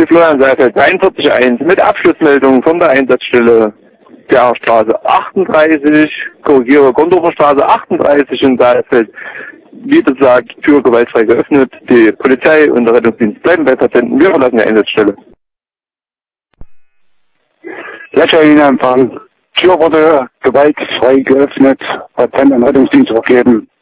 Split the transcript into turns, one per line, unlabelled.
Die Florian Seifeld, 43.1, mit Abschlussmeldung von der Einsatzstelle der Straße 38, korrigiere, Gondorfer Straße 38 in Seifeld. Wie gesagt, Tür gewaltfrei geöffnet. Die Polizei und der Rettungsdienst bleiben bei Patienten. Wir verlassen die Einsatzstelle.
Empfang. Tür wurde gewaltfrei geöffnet. Patient und Rettungsdienst übergeben.